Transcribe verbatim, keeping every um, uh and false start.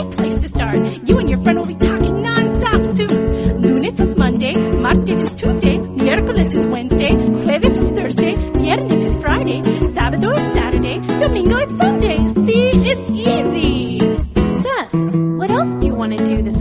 great place to start. You and your friend will be talking non-stop soon. Lunes is Monday, martes is Tuesday, miércoles is Wednesday, jueves is Thursday, viernes is Friday, sábado is Saturday, domingo is Sunday. See, it's easy. Seth, what else do you want to do this